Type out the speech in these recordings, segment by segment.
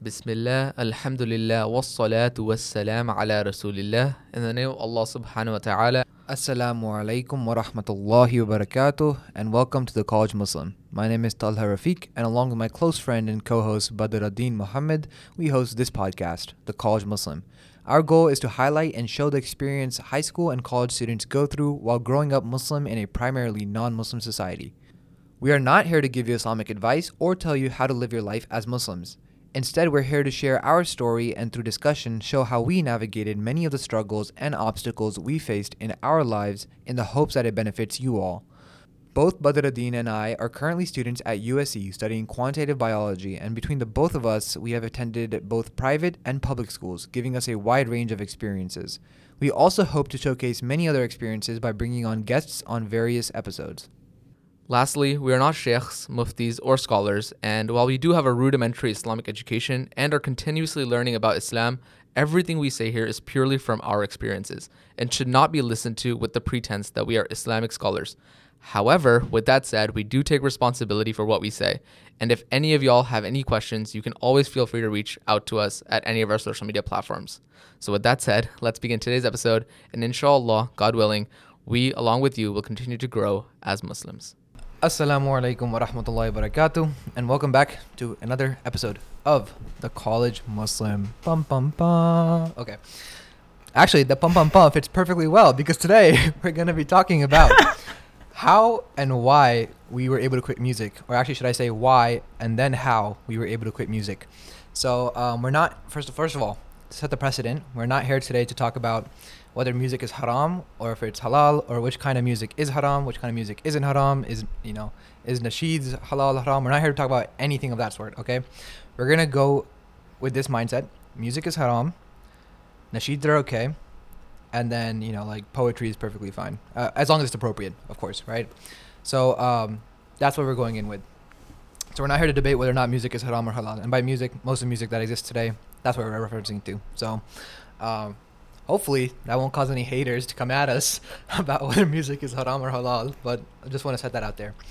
Bismillah, Alhamdulillah, wassalatu wassalam ala Rasulillah. In the name of Allah subhanahu wa ta'ala. Assalamu alaikum wa rahmatullahi wa barakatuh, and welcome to the College Muslim. My name is Talha Rafiq, and along with my close friend and co-host Badruddin Muhammad, we host this podcast, The College Muslim. Our goal is to highlight and show the experience high school and college students go through while growing up Muslim in a primarily non-Muslim society. We are not here to give you Islamic advice or tell you how to live your life as Muslims. Instead, we're here to share our story and through discussion show how we navigated many of the struggles and obstacles we faced in our lives in the hopes that it benefits you all. Both Badruddin and I are currently students at USC studying quantitative biology, and between the both of us, we have attended both private and public schools, giving us a wide range of experiences. We also hope to showcase many other experiences by bringing on guests on various episodes. Lastly, we are not sheikhs, muftis, or scholars, and while we do have a rudimentary Islamic education and are continuously learning about Islam, everything we say here is purely from our experiences and should not be listened to with the pretense that we are Islamic scholars. However, with that said, we do take responsibility for what we say, and if any of y'all have any questions, you can always feel free to reach out to us at any of our social media platforms. So with that said, let's begin today's episode, and inshallah, God willing, we, along with you, will continue to grow as Muslims. Assalamu alaikum wa rahmatullahi wa barakatuh, and welcome back to another episode of the College Muslim. Bum bum bum. Okay. Actually, the bum bum bum fits perfectly well because today we're going to be talking about how and why we were able to quit music, or actually, should I say why and then how we were able to quit music. So we're not, first of all, to set the precedent, we're not here today to talk about whether music is haram or if it's halal, or which kind of music is haram, which kind of music isn't haram, is nasheeds halal, haram. We're not here to talk about anything of that sort, okay? We're going to go with this mindset. Music is haram, nasheeds are okay, and then, poetry is perfectly fine. As long as it's appropriate, of course, right? So that's what we're going in with. So we're not here to debate whether or not music is haram or halal. And by music, most of the music that exists today, that's what we're referencing to. So hopefully that won't cause any haters to come at us about whether music is haram or halal, but I just want to set that out there.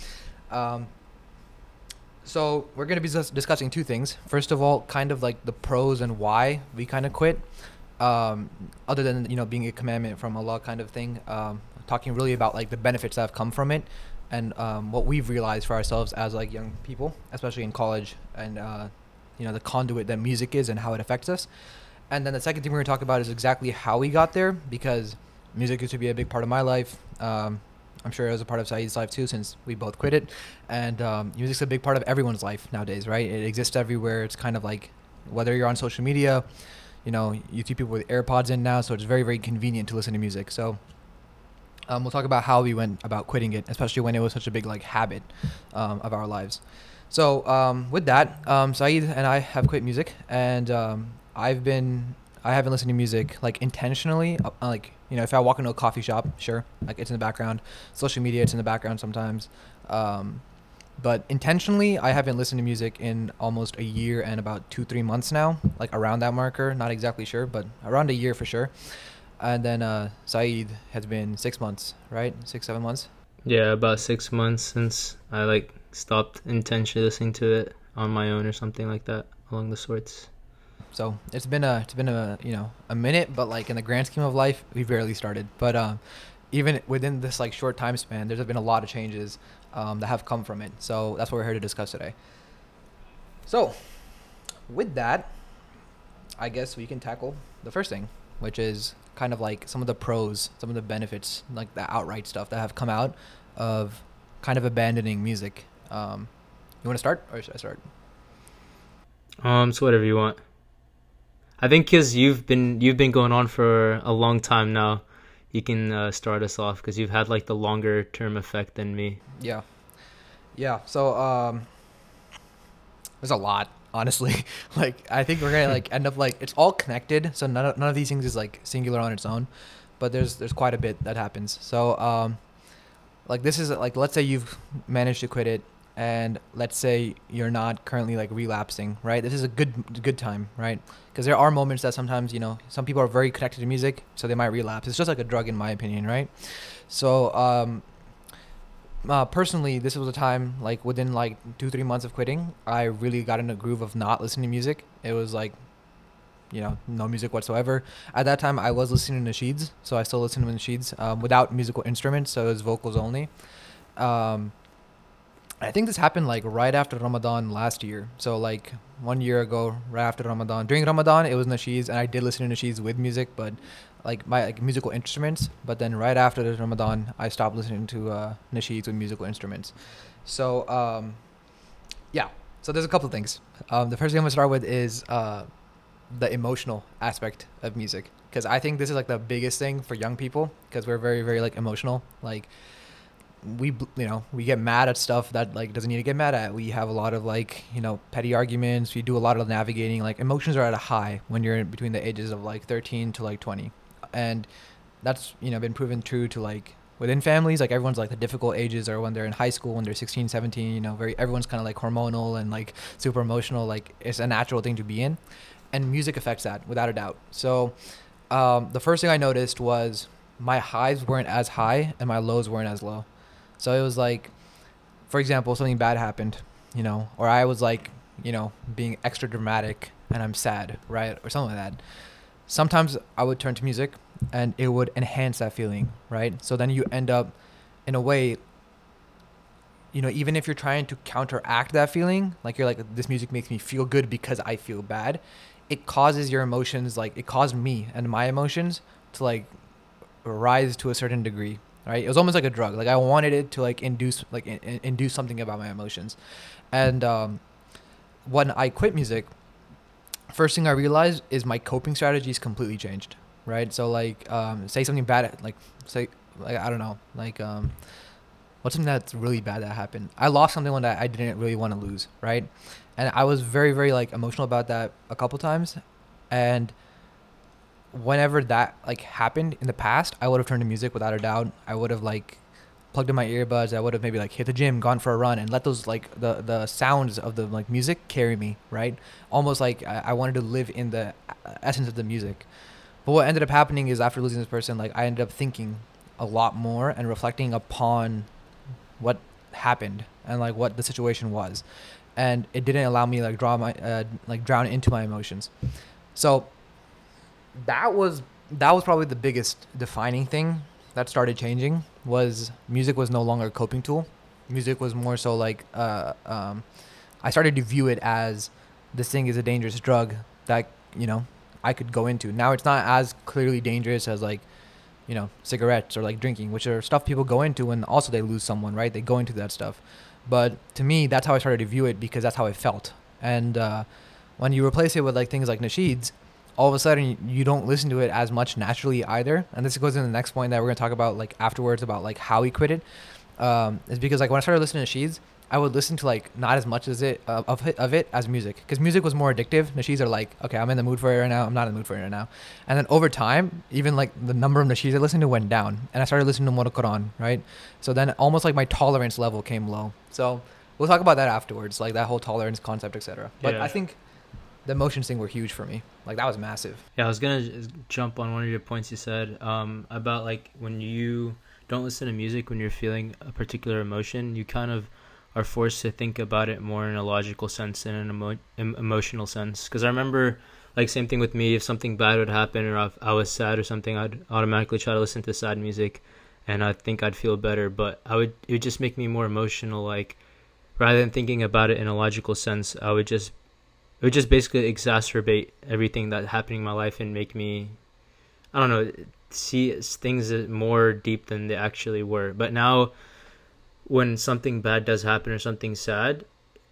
So we're going to be discussing two things. First of all, kind of like the pros and why we kind of quit, other than, being a commandment from Allah kind of thing, talking really about like the benefits that have come from it and what we've realized for ourselves as like young people, especially in college, and the conduit that music is and how it affects us. And then the second thing we're going to talk about is exactly how we got there, because music used to be a big part of my life. I'm sure it was a part of Saeed's life too, since we both quit it. And music's a big part of everyone's life nowadays, right? It exists everywhere. It's kind of like, whether you're on social media, you see people with AirPods in now, so it's very, very convenient to listen to music. So we'll talk about how we went about quitting it, especially when it was such a big like habit of our lives. So with that, Saeed and I have quit music, and I haven't listened to music like intentionally. If I walk into a coffee shop, sure, like it's in the background. Social media, it's in the background sometimes. But intentionally, I haven't listened to music in almost a year and about 2-3 months now, like around that marker. Not exactly sure, but around a year for sure. And then Saeed has been 6 months, right? 6-7 months. Yeah, about 6 months since I stopped intentionally listening to it on my own or something like that, along the sorts. So it's been a minute, but like in the grand scheme of life, we barely started. But even within this like short time span, there's been a lot of changes that have come from it. So that's what we're here to discuss today. So with that, I guess we can tackle the first thing, which is kind of like some of the pros, some of the benefits, like the outright stuff that have come out of kind of abandoning music. You want to start, or should I start? So whatever you want. I think because you've been going on for a long time now, you can start us off because you've had like the longer term effect than me. Yeah. So there's a lot, honestly. Like I think we're gonna end up it's all connected. So none of these things is like singular on its own, but there's quite a bit that happens. So this is let's say you've managed to quit it, and let's say you're not currently relapsing, right? This is a good time, right? Because there are moments that sometimes some people are very connected to music, so they might relapse. It's just like a drug, in my opinion, right? So Personally, this was a time like within like 2 3 months of quitting, I really got in a groove of not listening to music. It was like, no music whatsoever. At that time, I was listening to nasheeds, so I still listen to nasheeds without musical instruments, so it was vocals only. Um, I think this happened like right after Ramadan last year. So like 1 year ago, right after Ramadan. During Ramadan, it was nasheeds, and I did listen to nasheeds with music, but like my like musical instruments. But then right after the Ramadan, I stopped listening to nasheeds with musical instruments. So yeah. So there's a couple of things. The first thing I'm gonna start with is the emotional aspect of music, because I think this is like the biggest thing for young people, because we're very very like emotional. Like we get mad at stuff that like doesn't need to get mad at. We have a lot of like petty arguments. We do a lot of navigating. Like emotions are at a high when you're in between the ages of like 13 to like 20, and that's been proven true to like within families. Like everyone's like the difficult ages are when they're in high school, when they're 16 17. Very everyone's kind of like hormonal and like super emotional. Like it's a natural thing to be in, and music affects that without a doubt. So the first thing I noticed was my highs weren't as high and my lows weren't as low. So it was like, for example, something bad happened, or I was like, being extra dramatic and I'm sad, right? Or something like that. Sometimes I would turn to music and it would enhance that feeling, right? So then you end up, in a way, even if you're trying to counteract that feeling, like you're like, this music makes me feel good because I feel bad, it causes your emotions, like it caused me and my emotions to like rise to a certain degree. Right, it was almost like a drug. Like I wanted it to like induce induce something about my emotions. And when I quit music, first thing I realized is my coping strategies completely changed. Right, so like say something bad, like say like I don't know, like what's something that's really bad that happened. I lost something that I didn't really want to lose, right? And I was very very like emotional about that a couple times. And whenever that like happened in the past, I would have turned to music without a doubt. I would have like plugged in my earbuds. I would have maybe like hit the gym, gone for a run, and let those like the sounds of the like music carry me, right? Almost like I wanted to live in the essence of the music. But what ended up happening is after losing this person, like I ended up thinking a lot more and reflecting upon what happened and like what the situation was, and it didn't allow me like drown into my emotions. So that was probably the biggest defining thing that started changing. Was music was no longer a coping tool. Music was more so like I started to view it as this thing is a dangerous drug that I could go into. Now it's not as clearly dangerous as like cigarettes or like drinking, which are stuff people go into when also they lose someone, right? They go into that stuff. But to me, that's how I started to view it, because that's how I felt. And when you replace it with like things like nasheeds, all of a sudden you don't listen to it as much naturally either. And this goes into the next point that we're going to talk about like afterwards, about like how we quit it. Is because like when I started listening to nasheeds, I would listen to like not as much as it of it as music, because music was more addictive. Nasheeds are like, okay, I'm in the mood for it right now, I'm not in the mood for it right now. And then over time, even like the number of nasheeds I listened to went down, and I started listening to Mora Quran, right? So then almost like my tolerance level came low. So we'll talk about that afterwards, like that whole tolerance concept, etc. But Yeah. I think the emotions thing were huge for me. Like that was massive. Yeah, I was gonna jump on one of your points you said about like when you don't listen to music when you're feeling a particular emotion, you kind of are forced to think about it more in a logical sense than an emotional sense. Because I remember, like, same thing with me. If something bad would happen or if I was sad or something, I'd automatically try to listen to sad music, and I think I'd feel better. But it would just make me more emotional. Like, rather than thinking about it in a logical sense, it would just basically exacerbate everything that's happening in my life and make me, I don't know, see things as more deep than they actually were. But now, when something bad does happen or something sad,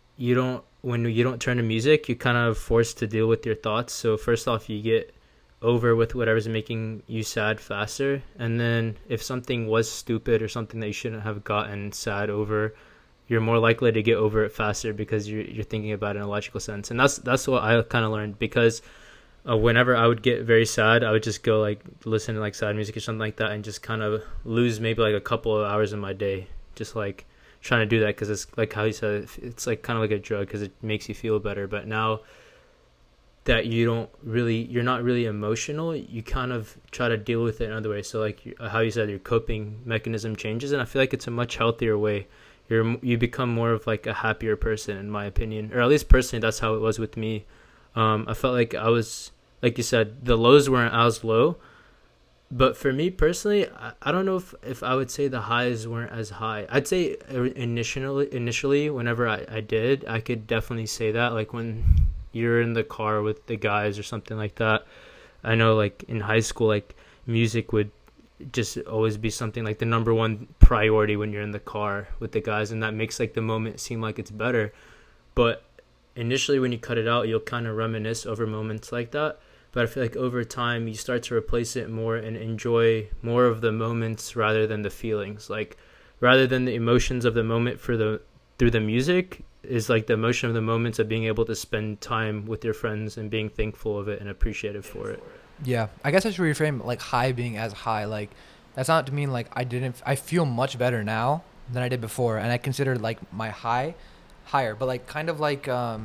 when you don't turn to music, you're kind of forced to deal with your thoughts. So first off, you get over with whatever's making you sad faster, and then if something was stupid or something that you shouldn't have gotten sad over, you're more likely to get over it faster because you're thinking about it in a logical sense. And that's what I kind of learned, because whenever I would get very sad, I would just go like listen to like sad music or something like that, and just kind of lose maybe like a couple of hours of my day, just like trying to do that, because it's like how you said, it's like kind of like a drug, because it makes you feel better. But now that you're not really emotional, you kind of try to deal with it in other ways. So like how you said, your coping mechanism changes, and I feel like it's a much healthier way. You become more of like a happier person, in my opinion, or at least personally, that's how it was with me. I felt like I was, like you said, the lows weren't as low, but for me personally, I don't know if I would say the highs weren't as high. I'd say initially whenever I did, I could definitely say that, like when you're in the car with the guys or something like that. I know like in high school, like music would just always be something like the number one priority when you're in the car with the guys, and that makes like the moment seem like it's better. But initially when you cut it out, you'll kind of reminisce over moments like that. But I feel like over time you start to replace it more and enjoy more of the moments rather than the feelings. Like rather than the emotions of the moment through the music is like the emotion of the moments of being able to spend time with your friends and being thankful of it and appreciative for it. Yeah, I guess I should reframe like high being as high. Like that's not to mean like I feel much better now than I did before, and I consider like my high higher, but like kind of like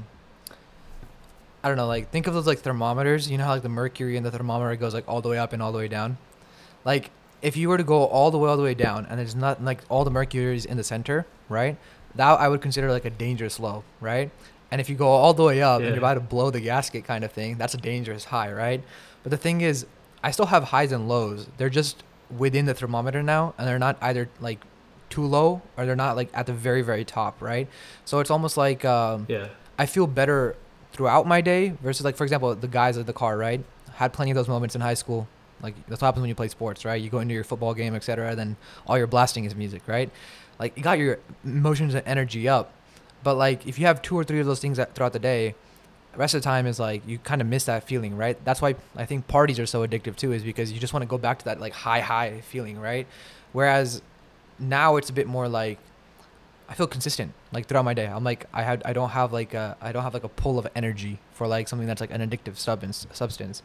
I don't know, like think of those like thermometers. You know how like the mercury in the thermometer goes like all the way up and all the way down. Like if you were to go all the way down, and there's not like all the mercury is in the center, right? That I would consider like a dangerous low, right? And if you go all the way up and you're about to blow the gasket kind of thing, that's a dangerous high, right? But the thing is, I still have highs and lows. They're just within the thermometer now, and they're not either like too low or they're not like at the very, very top, right? So it's almost like I feel better throughout my day versus like, for example, the guys at the car, right? Had plenty of those moments in high school. Like that's what happens when you play sports, right? You go into your football game, etc. Then all you're blasting is music, right? Like you got your emotions and energy up. But like if you have two or three of those things throughout the day, the rest of the time is like you kind of miss that feeling, right? That's why I think parties are so addictive too, is because you just want to go back to that like high feeling, right? Whereas now it's a bit more like I feel consistent like throughout my day. I'm like I don't have like a pull of energy for like something that's like an addictive substance.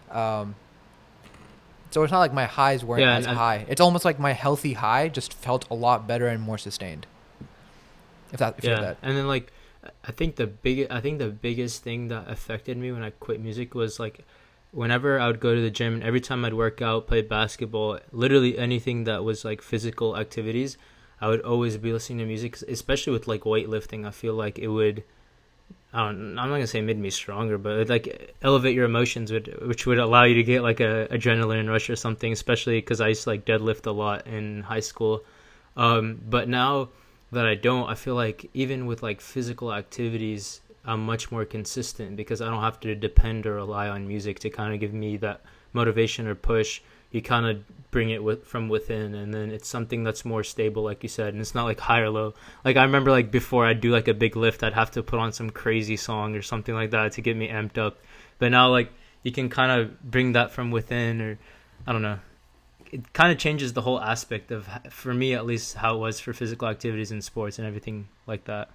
So it's not like my highs weren't as high. It's almost like my healthy high just felt a lot better and more sustained. If you have that. And then like I think the biggest thing that affected me when I quit music was like whenever I would go to the gym and every time I'd work out, play basketball, literally anything that was like physical activities, I would always be listening to music, especially with like weightlifting. I feel like it would, I'm not gonna say made me stronger, but it would like elevate your emotions, which would allow you to get like a adrenaline rush or something. Especially because I used to like deadlift a lot in high school, but now that I don't, I feel like even with like physical activities, I'm much more consistent because I don't have to depend or rely on music to kind of give me that motivation or push. You kind of bring it from within, and then it's something that's more stable, like you said, and it's not like high or low. Like I remember like before I'd do like a big lift, I'd have to put on some crazy song or something like that to get me amped up. But now like you can kind of bring that from within, or I don't know. It kind of changes the whole aspect of, for me at least, how it was for physical activities in sports and everything like that.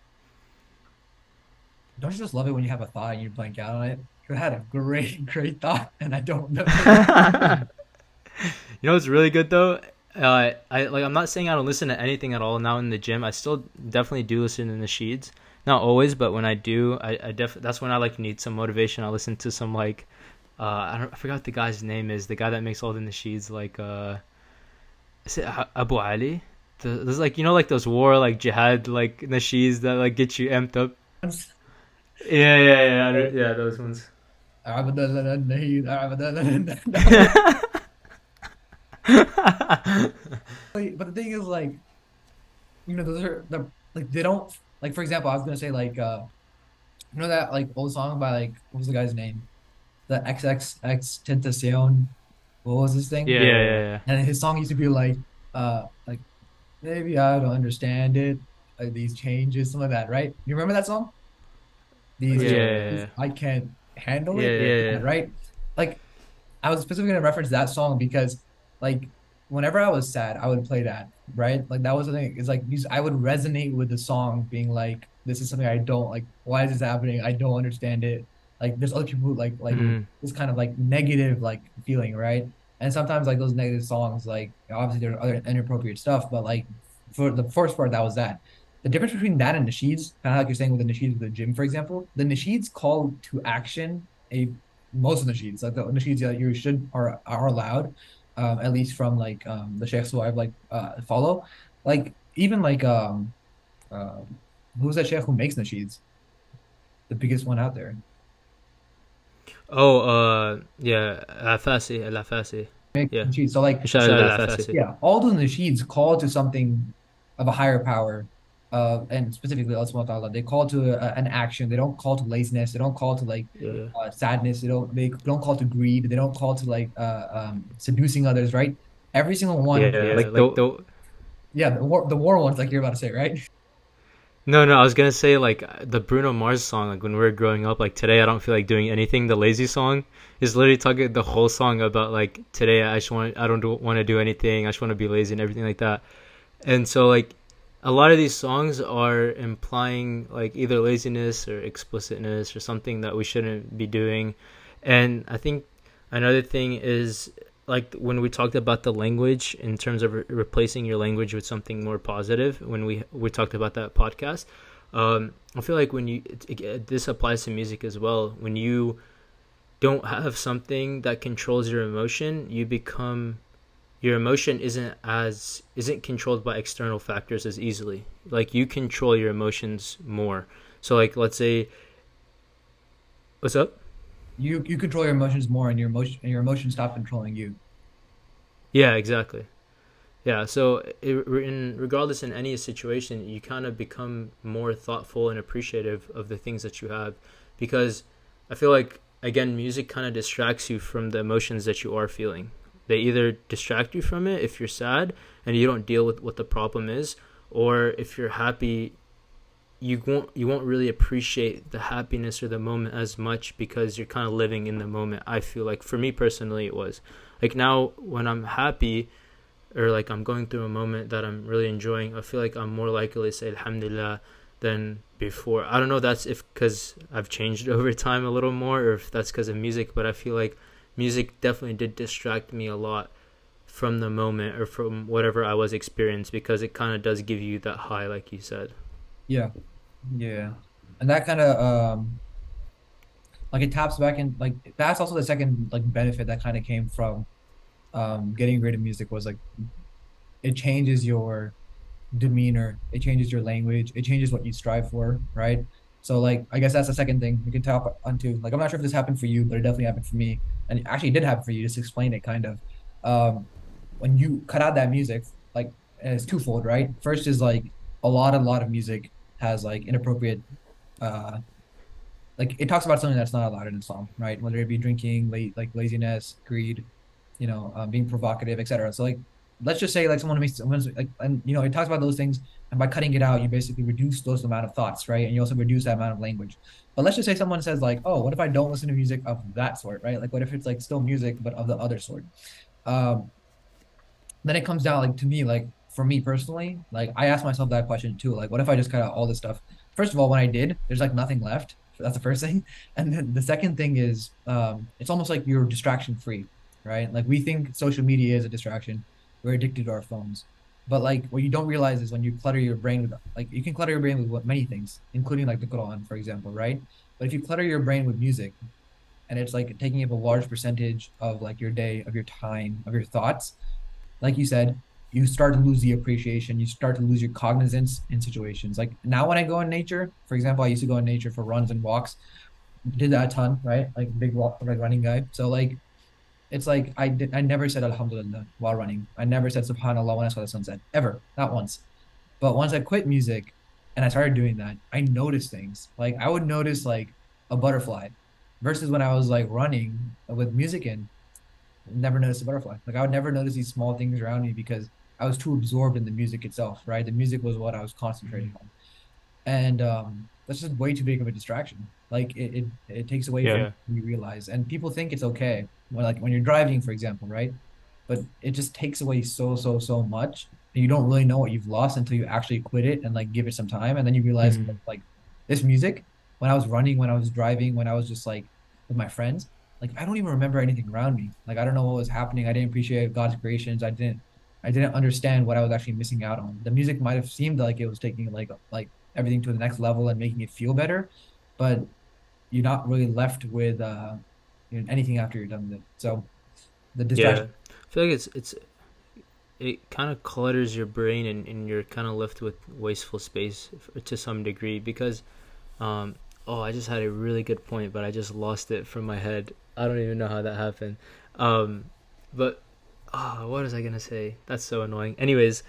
Don't you just love it when you have a thought and you blank out on it? You had a great thought, and I don't know. You know what's really good though? I'm not saying I don't listen to anything at all now in the gym. I still definitely do listen to Nasheeds. Not always, but when I do, that's when I like need some motivation. I listen to some like I forgot what the guy's name is. The guy that makes all the Nasheeds, like is it Abu Ali? There's like, you know, like those war like jihad like Nasheeds that like get you amped up. Yeah, those ones. But the thing is, like, those are like they don't, like, for example, I was gonna say like that like old song by like, what was the guy's name? The XXX Tentacion. What was this thing? Yeah. And his song used to be like maybe I don't understand it, these changes, something like that, right? You remember that song? These I can't handle it, yeah. right? Like I was specifically gonna reference that song because like whenever I was sad, I would play that, right? Like that was the thing. It's like I would resonate with the song being like, this is something I don't like. Why is this happening? I don't understand it. Like there's other people who like this kind of like negative like feeling, right? And sometimes like those negative songs, like obviously there are other inappropriate stuff, but like for the first part, that was that. The difference between that and Nasheeds, kind of like you're saying with the Nasheeds with the gym, for example, the Nasheeds call to action a most of the nasheeds, like the nasheeds that you should are allowed, at least from like the sheikhs who I've like follow, like even like who's that sheikh who makes nasheeds, the biggest one out there. Oh, yeah, Al-Afasi, Al-Afasi. Make Yeah. nasheeds. So like Ishaq Al-Afasi. yeah, all those nasheeds call to something of a higher power, and specifically Allah subhanahu wa ta'ala. They call to an action. They don't call to laziness. They don't call to like Yeah. sadness. They don't call to greed. They don't call to like seducing others, right? Every single one, Yeah, Yeah, like like the yeah, the war ones, like you're about to say, right? no, no, I was gonna say like the Bruno Mars song, like when we were growing up, like today I don't feel like doing anything. The Lazy song is literally talking the whole song about like today I don't want to do anything. I just want to be lazy and everything like that. And so like a lot of these songs are implying like either laziness or explicitness or something that we shouldn't be doing. And I think another thing is like when we talked about the language in terms of replacing your language with something more positive when we talked about that podcast. I feel like when this applies to music as well. When you don't have something that controls your emotion, you become your emotion isn't controlled by external factors as easily. Like you control your emotions more. So like let's say, what's up? You control your emotions more, and your emotions stop controlling you. Yeah, exactly. Yeah, so regardless in any situation, you kind of become more thoughtful and appreciative of the things that you have, because I feel like again, music kind of distracts you from the emotions that you are feeling. They either distract you from it if you're sad and you don't deal with what the problem is, or if you're happy, you won't really appreciate the happiness or the moment as much because you're kind of living in the moment. I feel like for me personally, it was like now when I'm happy or like I'm going through a moment that I'm really enjoying, I feel like I'm more likely to say Alhamdulillah than before. I don't know if that's if because I've changed over time a little more, or if that's because of music, but I feel like music definitely did distract me a lot from the moment or from whatever I was experiencing, because it kind of does give you that high, like you said. Yeah, yeah, and that kind of like it taps back in, like that's also the second like benefit that kind of came from getting great at music, was like it changes your demeanor, it changes your language, it changes what you strive for, right? So like I guess that's the second thing we can tap onto. Like I'm not sure if this happened for you, but it definitely happened for me, and it actually did happen for you. Just explain it, kind of. Um, when you cut out that music, like, and it's twofold, right? First is like a lot of music has like inappropriate, uh, like it talks about something that's not allowed in Islam, right? Whether it be drinking, like laziness, greed, being provocative, etc. So like, let's just say like someone's like, and it talks about those things, and by cutting it out, you basically reduce those amount of thoughts, right? And you also reduce that amount of language. But let's just say someone says like, oh, what if I don't listen to music of that sort, right? Like, what if it's like still music but of the other sort? Um, then it comes down like to me, like for me personally, like I asked myself that question too. Like, what if I just cut out all this stuff? First of all, when I did, there's like nothing left. That's the first thing. And then the second thing is, it's almost like you're distraction free, right? Like we think social media is a distraction. We're addicted to our phones. But like what you don't realize is when you clutter your brain with, like, you can clutter your brain with many things, including like the Quran, for example, right? But if you clutter your brain with music, and it's like taking up a large percentage of like your day, of your time, of your thoughts, like you said, you start to lose the appreciation. You start to lose your cognizance in situations. Like now, when I go in nature, for example, I used to go in nature for runs and walks. Did that a ton, right? Like big walk, like running guy. So like, it's like I never said Alhamdulillah while running. I never said Subhanallah when I saw the sunset, ever, not once. But once I quit music, and I started doing that, I noticed things. Like I would notice like a butterfly, versus when I was like running with music in, never noticed a butterfly. Like I would never notice these small things around me because I was too absorbed in the music itself, right? The music was what I was concentrating on. And that's just way too big of a distraction. Like it takes away Yeah. from what you realize. And people think it's okay when, like when you're driving, for example, right? But it just takes away so much. And you don't really know what you've lost until you actually quit it and like give it some time. And then you realize Mhm. like this music, when I was running, when I was driving, when I was just like with my friends, like I don't even remember anything around me. Like I don't know what was happening. I didn't appreciate God's creations. I didn't understand what I was actually missing out on. The music might have seemed like it was taking like everything to the next level and making it feel better, but you're not really left with anything after you're done with it. So the Yeah, distraction. I feel like it kind of clutters your brain, and you're kind of left with wasteful space to some degree because um oh, I just had a really good point, but I just lost it from my head. I don't even know how that happened. But what was I gonna say? That's so annoying. Anyways,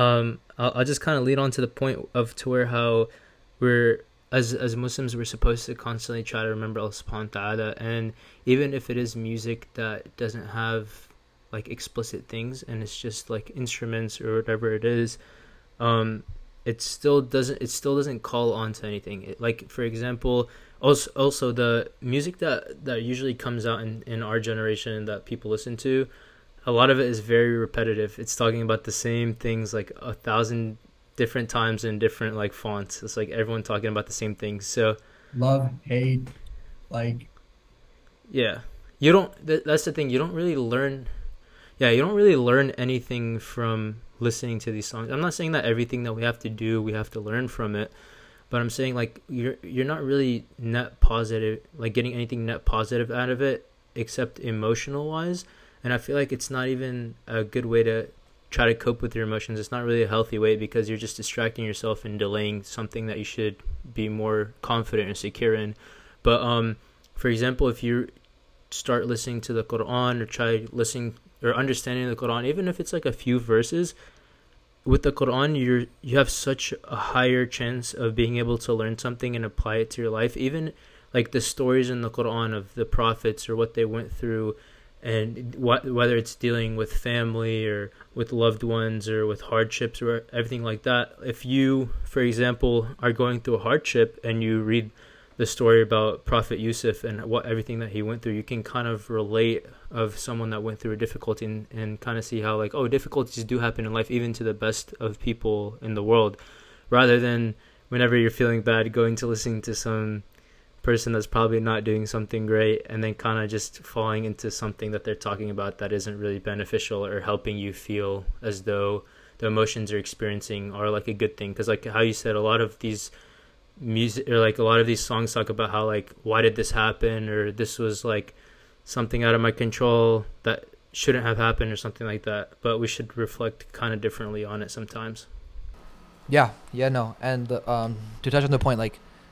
I'll just kind of lead on to the point of to where how we're as Muslims we're supposed to constantly try to remember Allah subhanahu wa ta'ala, and even if it is music that doesn't have like explicit things and it's just like instruments or whatever it is, um it still doesn't call on to anything. Like for example, also the music that usually comes out in our generation that people listen to, a lot of it is very repetitive. It's talking about the same things like 1,000 different times in different like fonts. It's like everyone talking about the same things. So Love, hate, like yeah, you don't. That's the thing. You don't really learn. Yeah, you don't really learn anything from listening to these songs. I'm not saying that everything that we have to do, we have to learn from it, but I'm saying like you're not really net positive, like getting anything net positive out of it, except emotional wise. And I feel like it's not even a good way to try to cope with your emotions. It's not really a healthy way because you're just distracting yourself and delaying something that you should be more confident and secure in. But for example, if you start listening to the Quran or try listening or understanding the Quran, even if it's like a few verses, with the Quran you have such a higher chance of being able to learn something and apply it to your life. Even like the stories in the Quran of the prophets or what they went through, and whether it's dealing with family or with loved ones or with hardships or everything like that. If you, for example, are going through a hardship and you read the story about Prophet Yusuf and what everything that he went through, you can kind of relate of someone that went through a difficulty, and kind of see how like, oh, difficulties do happen in life even to the best of people in the world, rather than whenever you're feeling bad going to listening to some person that's probably not doing something great and then kind of just falling into something that they're talking about that isn't really beneficial or helping you feel as though the emotions you're experiencing are like a good thing. Because like how you said, a lot of these music or like a lot of these songs talk about how like, why did this happen, or this was like something out of my control that shouldn't have happened or something like that. But we should reflect kind of differently on it sometimes. Yeah, no. And to touch on the point,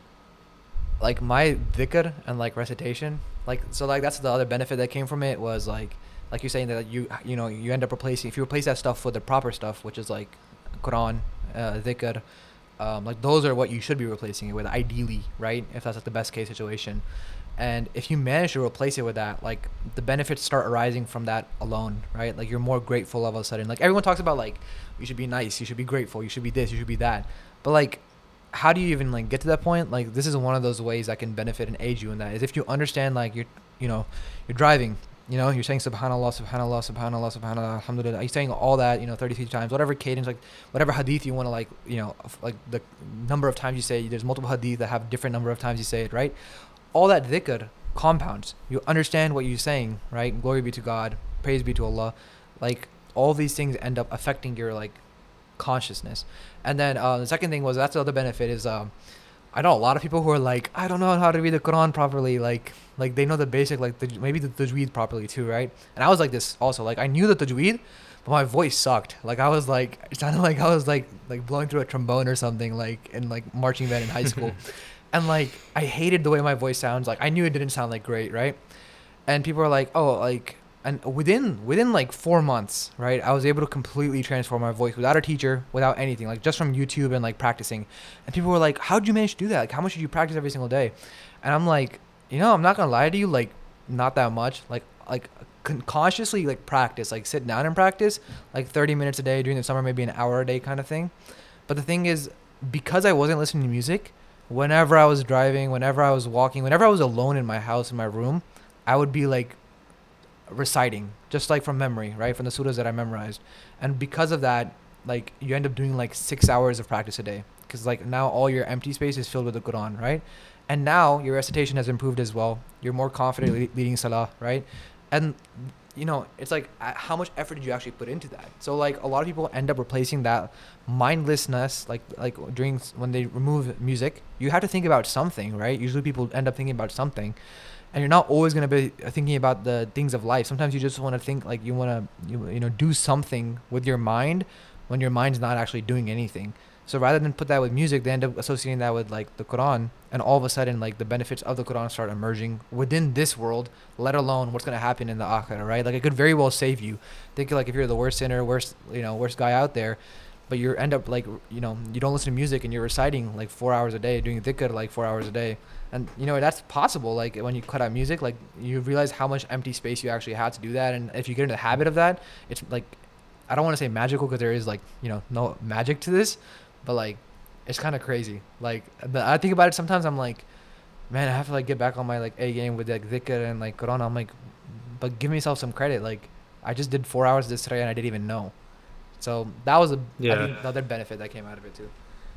like my dhikr and like recitation, like so like that's the other benefit that came from it, was like you're saying that you know you end up replacing, if you replace that stuff with the proper stuff, which is like Quran, dhikr, like those are what you should be replacing it with ideally, right? If that's like the best case situation. And if you manage to replace it with that, like the benefits start arising from that alone, right? Like you're more grateful all of a sudden. Like everyone talks about like you should be nice, you should be grateful, you should be this, you should be that, but like how do you even like get to that point? Like this is one of those ways that can benefit and aid you in that, is if you understand like you know you're driving, you're saying subhanallah, subhanallah, subhanallah, subhanallah, alhamdulillah, you're saying all that 33 times, whatever cadence, like whatever hadith you want to like like the number of times you say, there's multiple hadith that have different number of times you say it, right? All that dhikr compounds, you understand what you're saying, right? Glory be to God, praise be to Allah, like all these things end up affecting your like consciousness. And then the second thing was, that's the other benefit is I know a lot of people who are like, I don't know how to read the Quran properly, like they know the basic, like maybe the tajweed properly too, right? And I was like this also, like I knew the tajweed, but my voice sucked. Like I was like, it sounded like I was like blowing through a trombone or something, like in like marching band in high school. And like I hated the way my voice sounds. Like I knew it didn't sound like great, right? And people are like, oh, like, and within like 4 months, right, I was able to completely transform my voice without a teacher, without anything, like just from YouTube and like practicing. And people were like, how'd you manage to do that? Like how much did you practice every single day? And I'm like, I'm not gonna lie to you, like not that much. Like consciously like practice, like sit down and practice like 30 minutes a day, during the summer maybe an hour a day kind of thing. But the thing is, because I wasn't listening to music, whenever I was driving, whenever I was walking, whenever I was alone in my house, in my room, I would be like reciting just like from memory, right, from the surahs that I memorized. And because of that, like you end up doing like 6 hours of practice a day, because like now all your empty space is filled with the Quran, right? And now your recitation has improved as well. You're more confident leading salah, right? And you know, it's like how much effort did you actually put into that? So like a lot of people end up replacing that mindlessness, like during when they remove music, you have to think about something, right? Usually people end up thinking about something, and you're not always gonna be thinking about the things of life. Sometimes you just want to think, like you want to you know do something with your mind when your mind's not actually doing anything. So rather than put that with music, they end up associating that with like the Quran, and all of a sudden like the benefits of the Quran start emerging within this world, let alone what's gonna happen in the akhirah, right? Like it could very well save you. Think like if you're the worst sinner, worst guy out there, but you end up like you don't listen to music and you're reciting like 4 hours a day, doing dhikr like 4 hours a day, and that's possible. Like when you cut out music, like you realize how much empty space you actually have to do that, and if you get in the habit of that, it's like I don't want to say magical because there is like no magic to this, but like it's kind of crazy. Like I think about it sometimes. I'm like, man, I have to like get back on my like A game with like dhikr and like Quran. I'm like, but give myself some credit. Like I just did 4 hours this today and I didn't even know. So that was I think another benefit that came out of it too.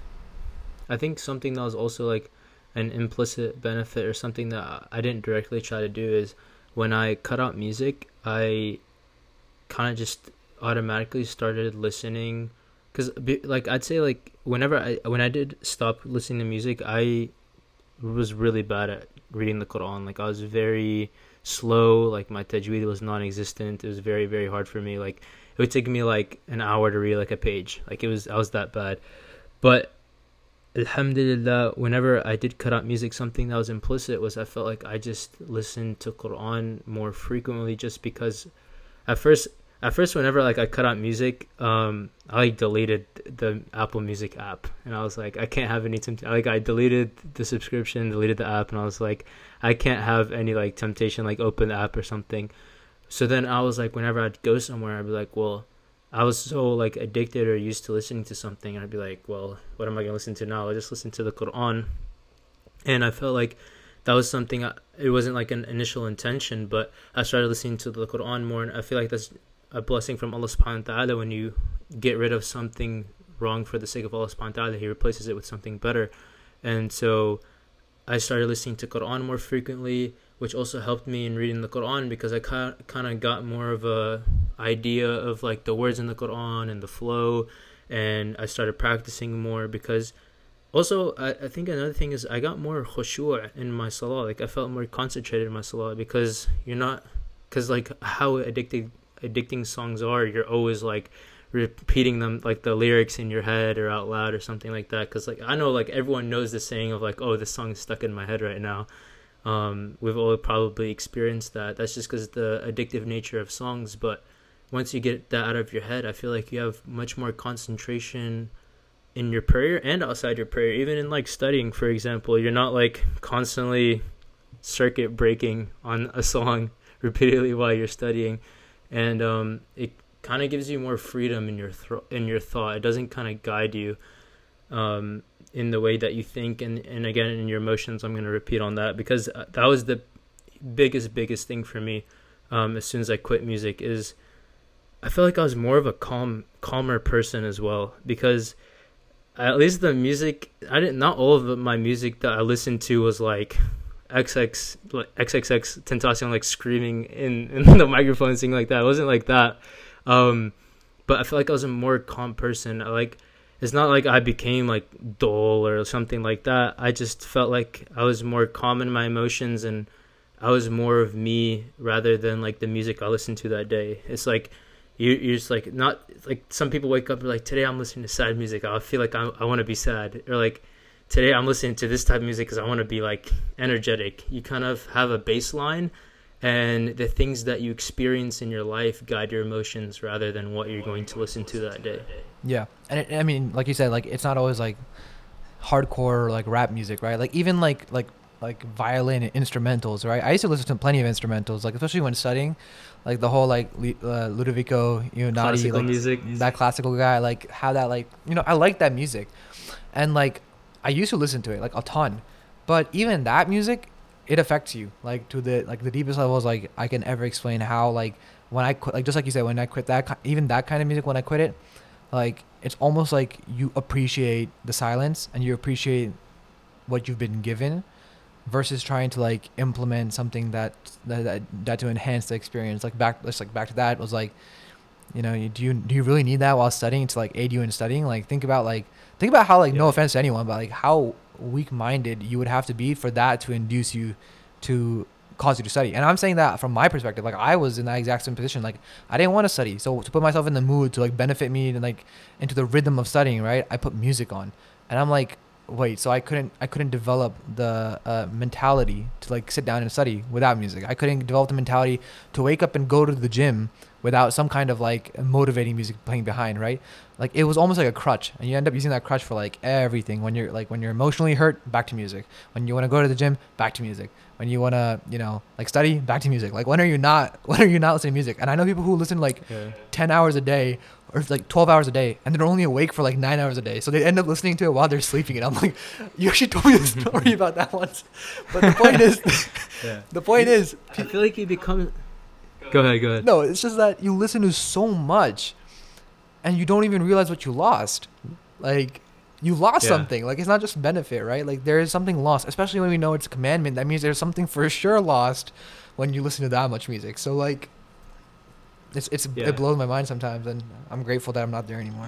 I think something that was also like an implicit benefit or something that I didn't directly try to do is when I cut out music, I kind of just automatically started listening, because like I'd say like when I did stop listening to music, I was really bad at reading the Quran. Like I was very slow, like my tajweed was non-existent. It was very, very hard for me. Like it would take me like an hour to read like a page. Like I was that bad. But alhamdulillah, whenever I did cut out music, something that was implicit was I felt like I just listened to Quran more frequently, just because at first whenever like I cut out music, I like deleted the Apple Music app, and I was like, I can't have any like I deleted the subscription, deleted the app, and I was like, I can't have any like temptation like open the app or something. So then I was like, whenever I'd go somewhere, I'd be like, well, I was so like addicted or used to listening to something, and I'd be like, well, what am I gonna listen to now? I just listen to the Quran. And I felt like that was something it wasn't like an initial intention, but I started listening to the Quran more, and I feel like that's a blessing from Allah subhanahu wa ta'ala. When you get rid of something wrong for the sake of Allah subhanahu wa ta'ala, He replaces it with something better. And so I started listening to Quran more frequently, which also helped me in reading the Quran, because I kind of got more of a idea of like the words in the Quran and the flow, and I started practicing more. Because also I think another thing is I got more khushu' in my salah. Like I felt more concentrated in my salah, because like how addicting songs are, you're always like repeating them, like the lyrics in your head or out loud or something like that. Because like I know like everyone knows the saying of like, oh, this song is stuck in my head right now. We've all probably experienced that. That's just because the addictive nature of songs. But once you get that out of your head, I feel like you have much more concentration in your prayer and outside your prayer. Even in like studying, for example, you're not like constantly circuit breaking on a song repeatedly while you're studying. And it kind of gives you more freedom in your thought. It doesn't kind of guide you in the way that you think, and again in your emotions. I'm going to repeat on that, because that was the biggest thing for me. As soon as I quit music, is I feel like I was more of a calmer person as well, because at least the music, not all of my music that I listened to was like XXX Tentacion like screaming in the microphone, singing like that. It wasn't like that. But I feel like I was a more calm person. It's not like I became like dull or something like that. I just felt like I was more calm in my emotions, and I was more of me rather than like the music I listened to that day. It's like you're just like, not like some people wake up and like, today I'm listening to sad music, I feel like I want to be sad, or like today I'm listening to this type of music because I want to be like energetic. You kind of have a baseline, and the things that you experience in your life guide your emotions rather than what you're going to listen to that day. Yeah, and I mean, like you said, like it's not always like hardcore like rap music, right? Like even like violin and instrumentals, right? I used to listen to plenty of instrumentals, like especially when studying, like the whole like Ludovico Einaudi, classical like music, that classical guy, like how that like I like that music, and like I used to listen to it like a ton, but even that music, it affects you like to the deepest levels. Like I can ever explain how like when I quit, like just like you said, when I quit that even that kind of music, when I quit it, like it's almost like you appreciate the silence and you appreciate what you've been given, versus trying to like implement something that to enhance the experience. Like back to that was like, you know, do you really need that while studying to like aid you in studying? Like think about how like, no offense to anyone, but like how weak-minded you would have to be for that to induce you to cause you to study. And I'm saying that from my perspective. Like I was in that exact same position. Like I didn't want to study, so to put myself in the mood to like benefit me and like into the rhythm of studying, right, I put music on. And I'm like, wait, so I couldn't develop the mentality to like sit down and study without music. I couldn't develop the mentality to wake up and go to the gym without some kind of like motivating music playing behind, right? Like it was almost like a crutch, and you end up using that crutch for like everything. When you're emotionally hurt, back to music. When you want to go to the gym, back to music. When you want to, you know, like study, back to music. Like when are you not listening to music? And I know people who listen like 10 hours a day or like 12 hours a day, and they're only awake for like 9 hours a day. So they end up listening to it while they're sleeping. And I'm like, you actually told me the story about that once. But the point is, the point is, I feel like you become. Go ahead. No, it's just that you listen to so much, and you don't even realize what you lost. Like you lost something. Like it's not just benefit, right? Like there is something lost, especially when we know it's a commandment. That means there's something for sure lost when you listen to that much music. So like, it blows my mind sometimes, and I'm grateful that I'm not there anymore.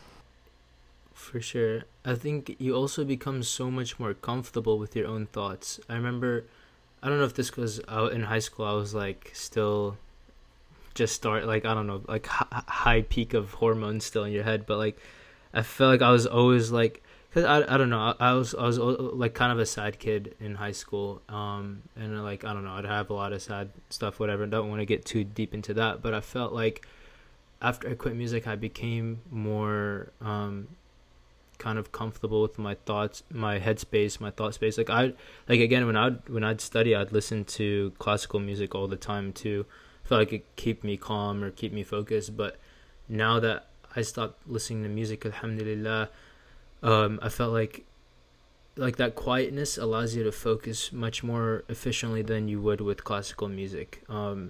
For sure. I think you also become so much more comfortable with your own thoughts. I remember, I don't know if this was in high school, I was like still just start, like, I don't know, like high peak of hormones still in your head, but like I felt like I was always like, cause I don't know, I was like kind of a sad kid in high school, and like, I don't know, I'd have a lot of sad stuff, whatever. Don't want to get too deep into that, but I felt like after I quit music, I became more kind of comfortable with my thoughts, my headspace, my thought space. Like again, when I'd study, I'd listen to classical music all the time too. I felt like it keep me calm or keep me focused. But now that I stopped listening to music, alhamdulillah, I felt like that quietness allows you to focus much more efficiently than you would with classical music.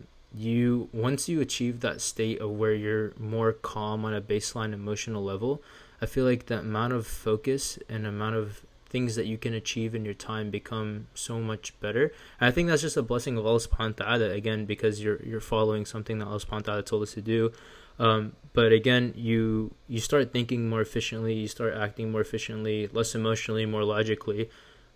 Once you achieve that state of where you're more calm on a baseline emotional level, I feel like the amount of focus and amount of things that you can achieve in your time become so much better. And I think that's just a blessing of Allah subhanahu wa ta'ala, again, because you're following something that Allah subhanahu wa ta'ala told us to do. But again, you start thinking more efficiently, you start acting more efficiently, less emotionally, more logically.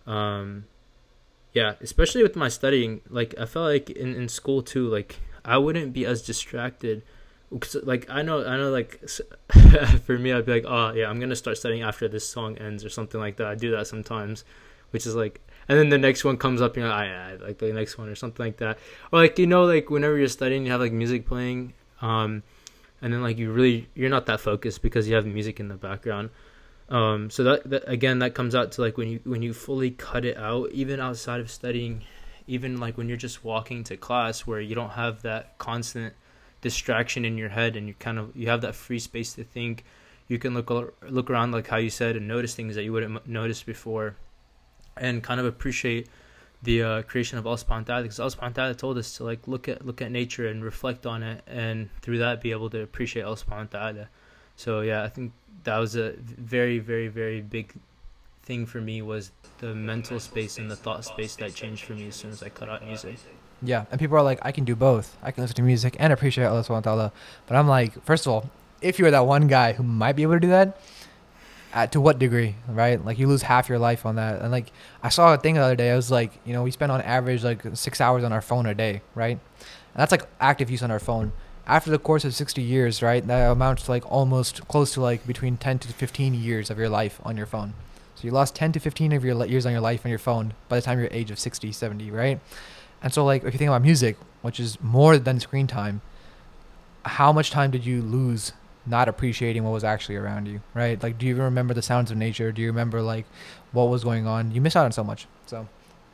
Especially with my studying, like I felt like in school too, like I wouldn't be as distracted. Like I know like for me, I'd be like, oh yeah, I'm gonna start studying after this song ends or something like that. I do that sometimes, which is like, and then the next one comes up, and you're like, I like the next one or something like that. Or like, you know, like whenever you're studying, you have like music playing, and then like you're not that focused because you have music in the background. So that again, that comes out to like when you fully cut it out, even outside of studying, even like when you're just walking to class where you don't have that constant distraction in your head, and you have that free space to think. You can look around, like how you said, and notice things that you wouldn't notice before, and kind of appreciate the creation of Allah subhanahu wa ta'ala, because Allah subhanahu wa ta'ala told us to like look at nature and reflect on it, and through that be able to appreciate Allah subhanahu wa ta'ala. So yeah, I think that was a very, very, very big thing for me, was the mental space and the thought space that changed for me as soon as I cut out music. Yeah, and people are like, I can do both. I can listen to music and appreciate Allah subhanahu wa ta'ala. But I'm like, first of all, if you're that one guy who might be able to do that, to what degree, right? Like you lose half your life on that. And like I saw a thing the other day. I was like, you know, we spend on average like 6 hours on our phone a day, right? And that's like active use on our phone. After the course of 60 years, right, that amounts to like almost close to like between 10 to 15 years of your life on your phone. So you lost 10 to 15 of your years on your life on your phone by the time you're age of 60, 70, right? And so like if you think about music, which is more than screen time, how much time did you lose not appreciating what was actually around you, right? Like, do you even remember the sounds of nature? Do you remember like what was going on? You miss out on so much. So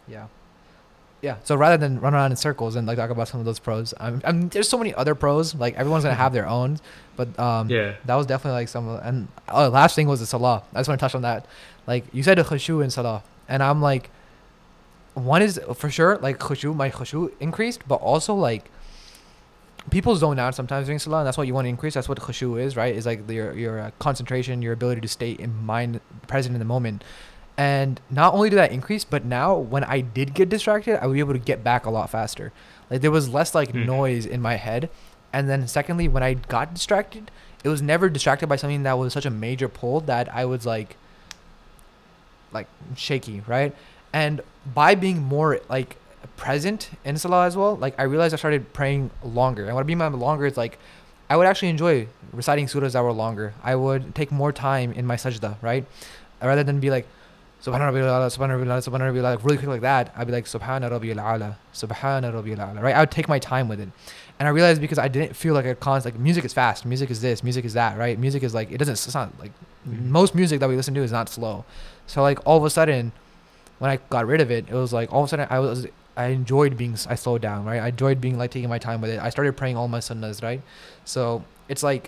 yeah. So rather than run around in circles and like talk about some of those pros, there's so many other pros. Like everyone's gonna have their own, but that was definitely like some of. And last thing was the salah. I just want to touch on that. Like you said, the khushu in salah, and I'm like, one is for sure like my khushu increased, but also like people zone out sometimes during salah, and that's what you want to increase. That's what khushu is, right? Is like your concentration, your ability to stay in mind present in the moment. And not only did that increase, but now when I did get distracted, I would be able to get back a lot faster. Like there was less like noise in my head. And then secondly, when I got distracted, it was never distracted by something that was such a major pull that I was like shaky, right? And by being more like present in Salah as well, like I realized I started praying longer. And what I mean by longer is like I would actually enjoy reciting surahs that were longer. I would take more time in my sajda, right? Rather than be like Subhana Rabbil A'la, Subhana Rabbil A'la, Subhana Rabbil A'la, like really quick like that, I'd be like Subhana Rabbil A'la, Subhana Rabbil A'la, right? I would take my time with it. And I realized because I didn't feel like a constant, like music is fast, music is this, music is that, right? Music is like, it's not like, most music that we listen to is not slow. So like all of a sudden, when I got rid of it, it was like all of a sudden I enjoyed being, I slowed down, right? I enjoyed being like taking my time with it. I started praying all my sunnahs, right? So it's like,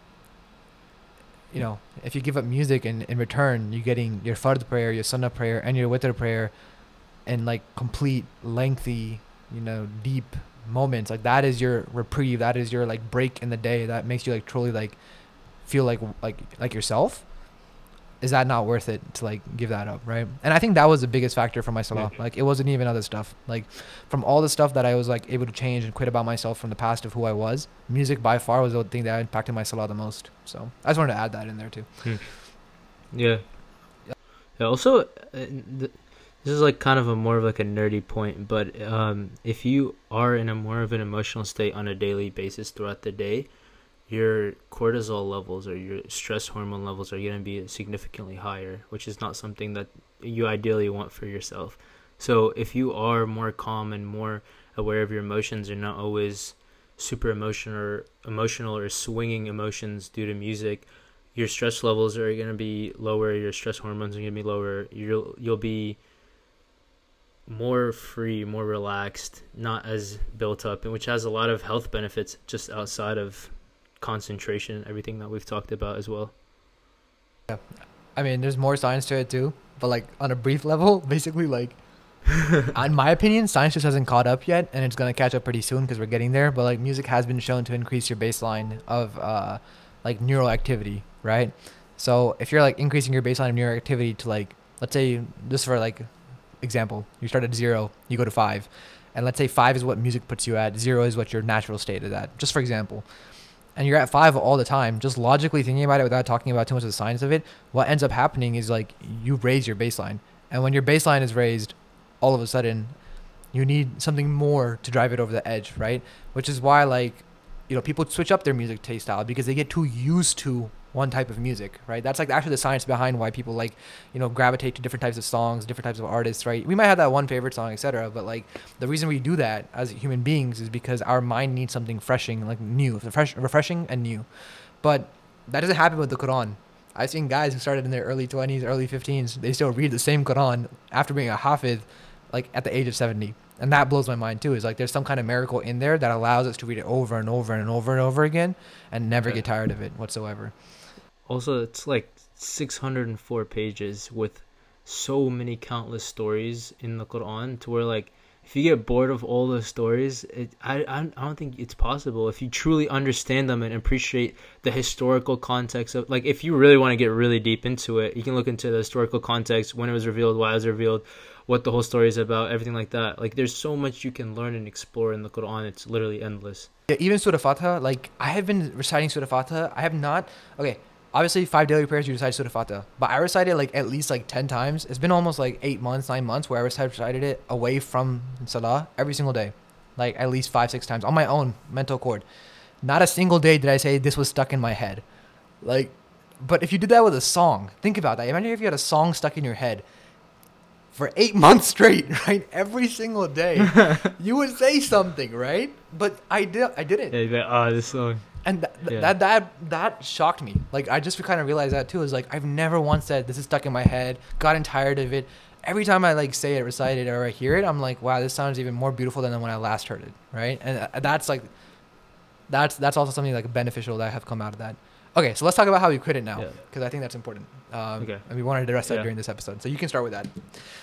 you know, if you give up music and in return, you're getting your fard prayer, your sunnah prayer, and your witr prayer, and like complete, lengthy, you know, deep moments. Like that is your reprieve. That is your like break in the day. That makes you like truly like feel like yourself. Is that not worth it to like give that up, right? And I think that was the biggest factor for my salah. Like it wasn't even other stuff. Like from all the stuff that I was like able to change and quit about myself from the past of who I was, music by far was the thing that impacted my salah the most. So I just wanted to add that in there too. Yeah. Also, this is like kind of a more of like a nerdy point, but if you are in a more of an emotional state on a daily basis throughout the day, your cortisol levels or your stress hormone levels are going to be significantly higher, which is not something that you ideally want for yourself. So if you are more calm and more aware of your emotions and not always super emotional or swinging emotions due to music, your stress levels are going to be lower, your stress hormones are going to be lower, you'll be more free, more relaxed, not as built up, and which has a lot of health benefits just outside of concentration, everything that we've talked about as well. Yeah, I mean there's more science to it too, but like on a brief level, basically like in my opinion, science just hasn't caught up yet, and it's going to catch up pretty soon because we're getting there. But like music has been shown to increase your baseline of like neural activity, right? So if you're like increasing your baseline of neural activity to like, let's say just for like example, you start at 0, you go to 5, and let's say 5 is what music puts you at, 0 is what your natural state is at, just for example, and you're at 5 all the time, just logically thinking about it without talking about too much of the science of it, what ends up happening is like you raise your baseline. And when your baseline is raised, all of a sudden you need something more to drive it over the edge, right? Which is why like, you know, people switch up their music taste style because they get too used to one type of music, right? That's like actually the science behind why people like, you know, gravitate to different types of songs, different types of artists, right? We might have that one favorite song, etc., but like the reason we do that as human beings is because our mind needs something refreshing, like new, refreshing and new. But that doesn't happen with the Quran. I've seen guys who started in their early 20s, early 15s, they still read the same Quran after being a Hafiz, like at the age of 70. And that blows my mind too, is like there's some kind of miracle in there that allows us to read it over and over and over and over again and never get tired of it whatsoever. Also, it's like 604 pages with so many countless stories in the Quran to where like if you get bored of all those stories, I don't think it's possible. If you truly understand them and appreciate the historical context of, like, if you really want to get really deep into it, you can look into the historical context, when it was revealed, why it was revealed, what the whole story is about, everything like that. Like, there's so much you can learn and explore in the Quran. It's literally endless. Yeah, even Surah Fatiha, like I have been reciting Surah Fatiha. I have not. Okay, obviously 5 daily prayers you recite Surah Fatiha, but I recite it like at least like 10 times. It's been almost like 8 months, 9 months where I recited it away from Salah every single day, like at least 5-6 times on my own mental cord. Not a single day did I say this was stuck in my head. Like, but if you did that with a song, think about that. Imagine if you had a song stuck in your head for 8 months straight, right? Every single day, you would say something, right? But I didn't. Yeah, you're like, this song. And that shocked me. Like, I just kind of realized that too. Is like, I've never once said this is stuck in my head, gotten tired of it. Every time I like say it, recite it, or I hear it, I'm like, wow, this sounds even more beautiful than when I last heard it, right? And that's like, that's also something like beneficial that I have come out of that. Okay, so let's talk about how we quit it now, because I think that's important. Okay. And we wanted to address that during this episode, so you can start with that.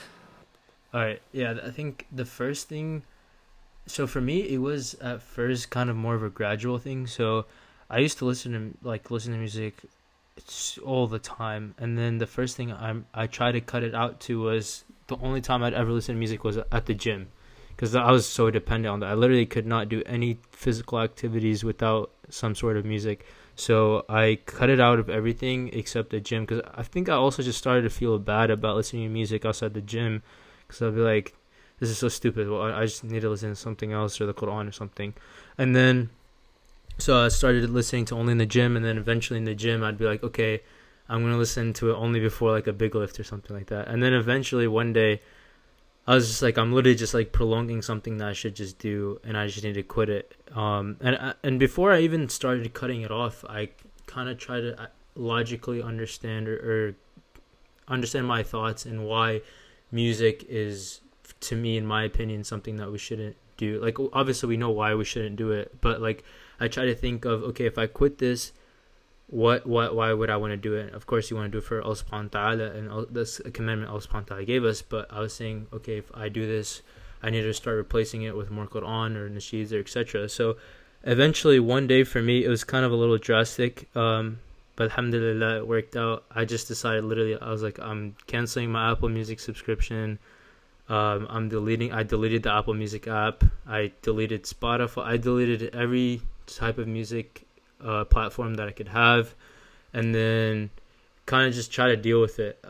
All right. Yeah, I think the first thing. So for me, it was at first kind of more of a gradual thing. So I used to listen to music it's all the time. And then the first thing I tried to cut it out to was the only time I'd ever listen to music was at the gym, because I was so dependent on that. I literally could not do any physical activities without some sort of music. So I cut it out of everything except the gym, because I think I also just started to feel bad about listening to music outside the gym, because I'd be like, this is so stupid. Well, I just need to listen to something else, or the Quran or something. And then so I started listening to only in the gym, and then eventually in the gym I'd be like, okay, I'm going to listen to it only before like a big lift or something like that. And then eventually one day I was just like, I'm literally just like prolonging something that I should just do, and I just need to quit it. And before I even started cutting it off, I kind of tried to logically understand or understand my thoughts and why music is, to me, in my opinion, something that we shouldn't do. Like, obviously we know why we shouldn't do it, but like I try to think of, okay, if I quit this, why would I want to do it? Of course you want to do it for Allah subhanahu wa ta'ala, and that's a commandment Allah subhanahu wa ta'ala gave us. But I was saying, okay, if I do this, I need to start replacing it with more Quran or nasheeds or etc. So eventually one day for me it was kind of a little drastic, but alhamdulillah it worked out. I just decided, literally, I was like, I'm canceling my Apple Music subscription. I deleted the Apple Music app. I deleted Spotify. I deleted every type of music platform that I could have, and then kind of just try to deal with it.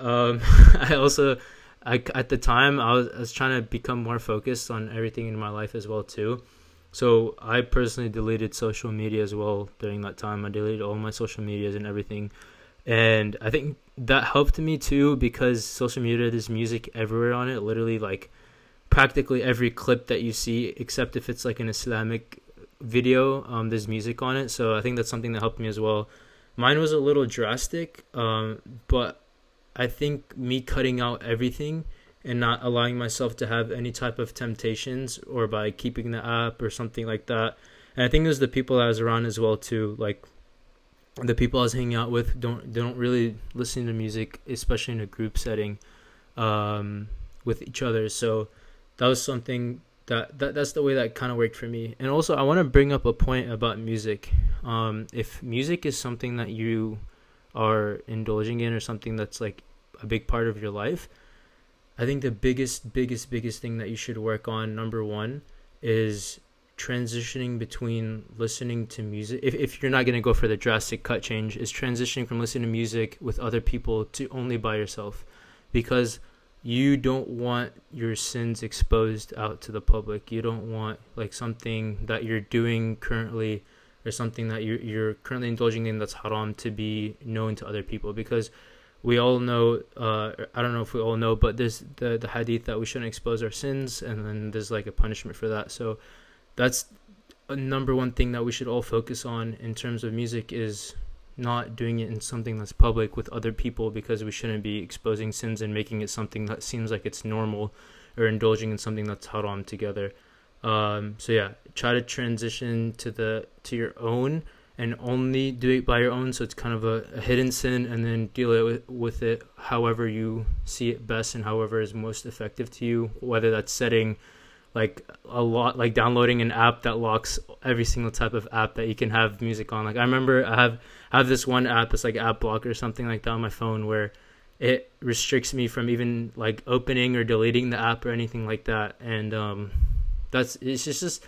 At the time I was trying to become more focused on everything in my life as well too. So I personally deleted social media as well during that time. I deleted all my social medias and everything, and I think that helped me too, because social media, there's music everywhere on it, literally like practically every clip that you see, except if it's like an Islamic video, there's music on it. So I think that's something that helped me as well. Mine was a little drastic, but I think me cutting out everything and not allowing myself to have any type of temptations, or by keeping the app or something like that. And I think it was the people I was around as well too, like the people I was hanging out with don't really listen to music, especially in a group setting, with each other. So that was something that's the way that kind of worked for me. And also I want to bring up a point about music. If music is something that you are indulging in, or something that's like a big part of your life, I think the biggest thing that you should work on, number one, is transitioning between listening to music. If you're not going to go for the drastic cut change, is transitioning from listening to music with other people to only by yourself, because you don't want your sins exposed out to the public. You don't want like something that you're doing currently, or something that you're currently indulging in that's haram, to be known to other people. Because we all know, I don't know if we all know, but there's the hadith that we shouldn't expose our sins, and then there's like a punishment for that. So that's a number one thing that we should all focus on in terms of music, is not doing it in something that's public with other people, because we shouldn't be exposing sins and making it something that seems like it's normal, or indulging in something that's haram together. So yeah, try to transition to your own, and only do it by your own, so it's kind of a hidden sin, and then deal with it however you see it best and however is most effective to you, whether that's setting like downloading an app that locks every single type of app that you can have music on. Like I remember I have this one app, it's like App Blocker or something like that on my phone, where it restricts me from even like opening or deleting the app or anything like that. And it's just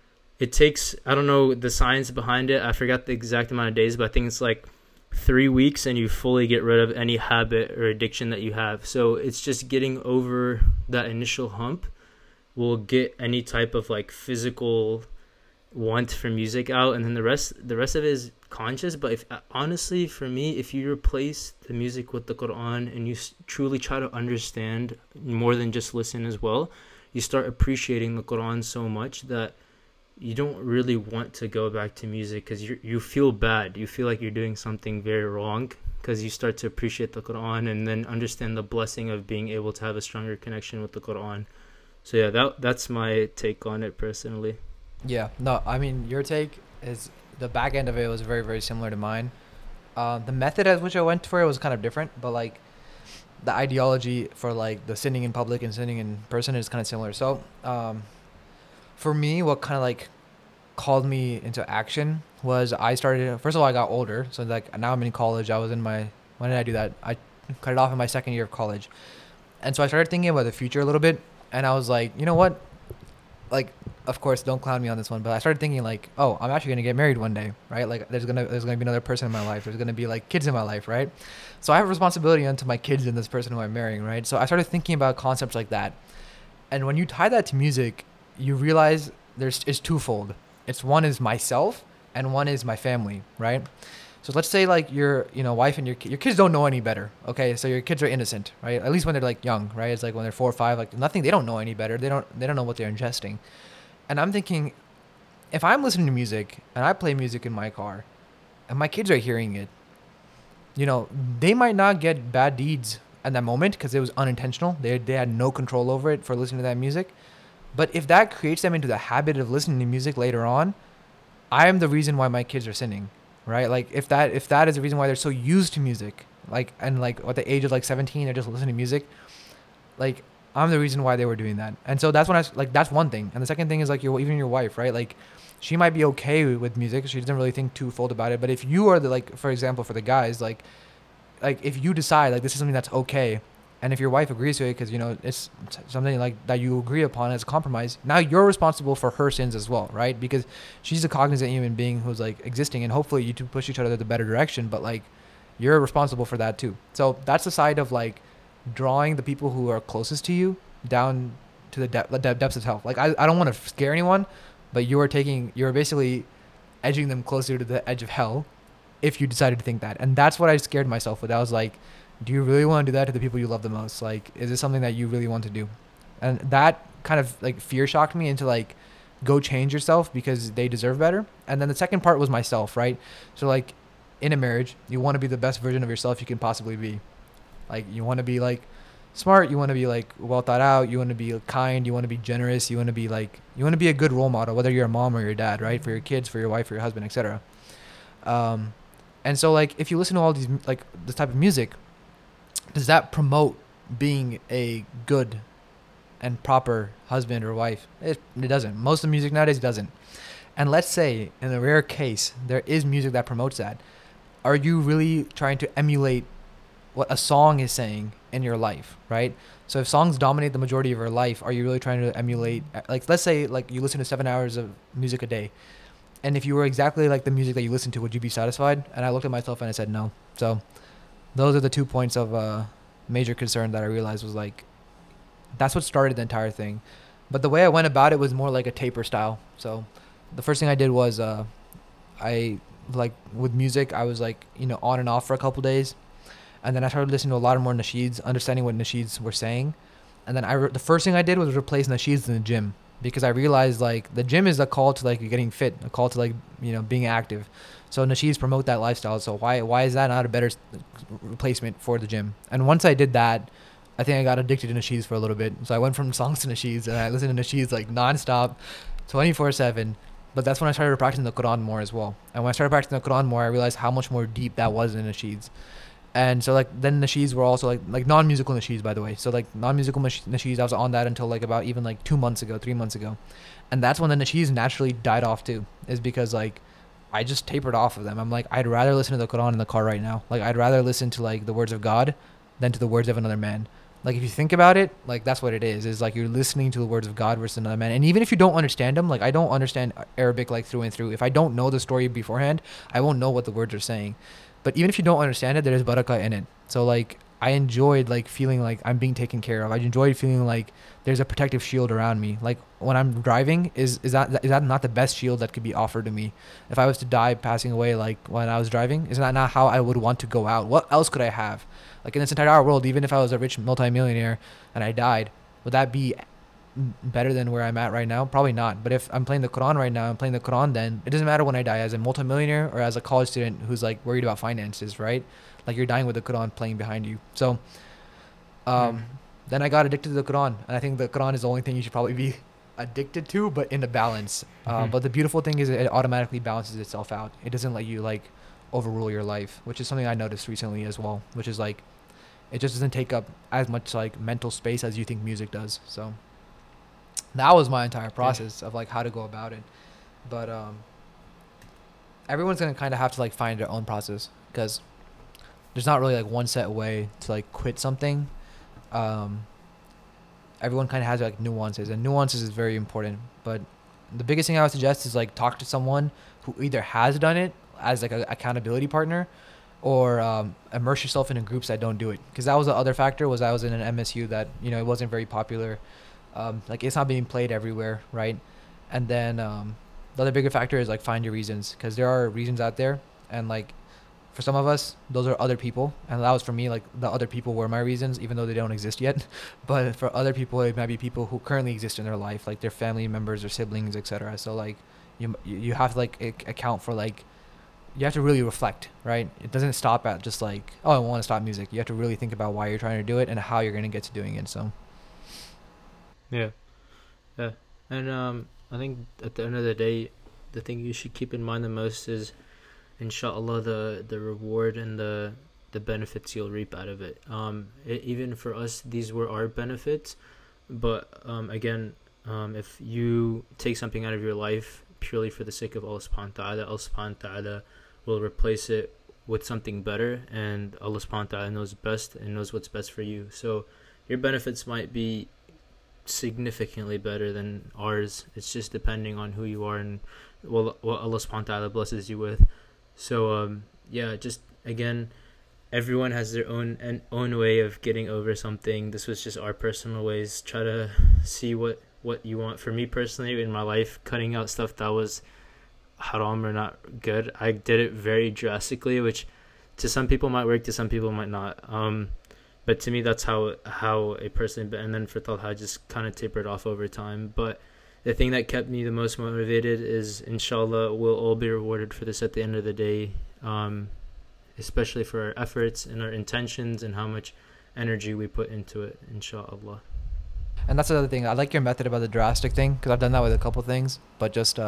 it takes, I don't know the science behind it, I forgot the exact amount of days, but I think it's like 3 weeks and you fully get rid of any habit or addiction that you have. So it's just getting over that initial hump will get any type of like physical want for music out, and then the rest of it is conscious. But if honestly, for me, if you replace the music with the Quran, and you truly try to understand more than just listen as well, you start appreciating the Quran so much that you don't really want to go back to music, because you feel bad, you feel like you're doing something very wrong, because you start to appreciate the Quran and then understand the blessing of being able to have a stronger connection with the Quran. So yeah, that's my take on it personally. Yeah, no, I mean, your take is, the back end of it was very, very similar to mine. The method at which I went for it was kind of different, but like the ideology for like the sinning in public and sinning in person is kind of similar. So for me, what kind of like called me into action was I started. First of all, I got older, so like now I'm in college. I was in my. When did I do that? I cut it off in my second year of college, and so I started thinking about the future a little bit. And I was like, you know what? Like, of course, don't clown me on this one, but I started thinking like, oh, I'm actually gonna get married one day, right? Like, there's gonna be another person in my life. There's gonna be like kids in my life, right? So I have a responsibility unto my kids and this person who I'm marrying, right? So I started thinking about concepts like that. And when you tie that to music, you realize it's twofold. It's one is myself and one is my family, right? So let's say like your wife and your kids don't know any better, okay? So your kids are innocent, right? At least when they're like young, right? It's like when they're 4 or 5, like nothing. They don't know any better. They don't know what they're ingesting. And I'm thinking, if I'm listening to music and I play music in my car, and my kids are hearing it, they might not get bad deeds at that moment because it was unintentional. They had no control over it for listening to that music. But if that creates them into the habit of listening to music later on, I am the reason why my kids are sinning, right? Like if that is the reason why they're so used to music, like and like at the age of like 17, they're just listening to music. Like I'm the reason why they were doing that, and so that's when that's one thing. And the second thing is like even your wife, right? Like she might be okay with music, she doesn't really think twofold about it. But if you are the like, for example, for the guys, like if you decide like this is something that's okay, and if your wife agrees to it because it's something like that you agree upon as a compromise, now you're responsible for her sins as well, right? Because she's a cognizant human being who's like existing, and hopefully you two push each other in the better direction, but like you're responsible for that too. So that's the side of like drawing the people who are closest to you down to the depths of hell. Like I don't want to scare anyone, but you're basically edging them closer to the edge of hell if you decided to think that. And that's what I scared myself with. I was like, do you really want to do that to the people you love the most? Like, is this something that you really want to do? And that kind of like fear shocked me into like, go change yourself because they deserve better. And then the second part was myself, right? So like in a marriage, you want to be the best version of yourself you can possibly be. Like you want to be like smart, you want to be like well thought out, you want to be kind, you want to be generous, you want to be a good role model, whether you're a mom or your dad, right? For your kids, for your wife, for your husband, etc. And so like if you listen to all these like this type of music, does that promote being a good and proper husband or wife? It doesn't. Most of the music nowadays doesn't. And let's say in a rare case there is music that promotes that. Are you really trying to emulate what a song is saying in your life, right? So if songs dominate the majority of your life, are you really trying to emulate, like let's say like you listen to 7 hours of music a day, and if you were exactly like the music that you listen to, would you be satisfied? And I looked at myself and I said no. So those are the 2 points of major concern that I realized was like, that's what started the entire thing. But the way I went about it was more like a taper style. So the first thing I did was I like with music, I was like, on and off for a couple days. And then I started listening to a lot more nasheeds, understanding what nasheeds were saying. And then the first thing I did was replace nasheeds in the gym, because I realized like the gym is a call to like getting fit, a call to like, being active. So nasheeds promote that lifestyle. So why is that not a better replacement for the gym? And once I did that, I think I got addicted to nasheeds for a little bit. So I went from songs to nasheeds, and I listened to nasheeds like nonstop, 24/7. But that's when I started practicing the Quran more as well. And when I started practicing the Quran more, I realized how much more deep that was in nasheeds. And so like then nasheeds were also like non-musical nasheeds, by the way. So like non-musical nasheeds, I was on that until like about even like 3 months ago. And that's when the nasheeds naturally died off too, is because like I just tapered off of them. I'm like, I'd rather listen to the Quran in the car right now. Like I'd rather listen to like the words of God than to the words of another man. Like if you think about it, like that's what it is like you're listening to the words of God versus another man. And even if you don't understand them, like I don't understand Arabic like through and through. If I don't know the story beforehand, I won't know what the words are saying. But even if you don't understand it, there's barakah in it. So like I enjoyed like feeling like I'm being taken care of. I enjoyed feeling like there's a protective shield around me. Like when I'm driving, is that not the best shield that could be offered to me? If I was to die passing away like when I was driving, is that not how I would want to go out? What else could I have? Like in this entire world, even if I was a rich multimillionaire and I died, would that be better than where I'm at right now? Probably not. But if I'm playing the Quran right now, I'm playing the Quran, then it doesn't matter when I die, as a multimillionaire or as a college student who's like worried about finances, right? Like you're dying with the Quran playing behind you. So then I got addicted to the Quran, and I think the Quran is the only thing you should probably be addicted to, but in a balance. But the beautiful thing is it automatically balances itself out. It doesn't let you like overrule your life, which is something I noticed recently as well, which is like it just doesn't take up as much like mental space as you think music does. So that was my entire process of like how to go about it. But everyone's gonna kind of have to like find their own process, because there's not really like one set way to like quit something. Um, Everyone kind of has like nuances, and nuances is very important. But the biggest thing I would suggest is like talk to someone who either has done it as like an accountability partner, or immerse yourself in groups that don't do it. Because that was the other factor, was I was in an MSU that, you know, it wasn't very popular. Like it's not being played everywhere, right? And then the other bigger factor is like find your reasons, because there are reasons out there, and like for some of us those are other people, and that was for me. Like the other people were my reasons, even though they don't exist yet. But for other people it might be people who currently exist in their life, like their family members or siblings, etc. So like you have to like account for like, you have to really reflect, right? It doesn't stop at just like, oh, I want to stop music. You have to really think about why you're trying to do it and how you're going to get to doing it. So Yeah, yeah, and I think at the end of the day, the thing you should keep in mind the most is, inshallah, the reward and the benefits you'll reap out of it. Even for us, these were our benefits, but again, if you take something out of your life purely for the sake of Allah subhanahu wa ta'ala will replace it with something better, and Allah subhanahu wa ta'ala knows best and knows what's best for you. So your benefits might be significantly better than ours. It's just depending on who you are and what Allah subhanahu wa ta'ala blesses you with. So yeah, just again, everyone has their own way of getting over something. This was just our personal ways. Try to see what you want. For me personally, in my life, cutting out stuff that was haram or not good, I did it very drastically, which to some people might work, to some people might not. But to me, that's how a person. And then for Talha, just kind of tapered off over time. But the thing that kept me the most motivated is, inshallah, we'll all be rewarded for this at the end of the day, especially for our efforts and our intentions and how much energy we put into it, inshallah. and that's the other thing. I like your method about the drastic thing, because I've done that with a couple things. But just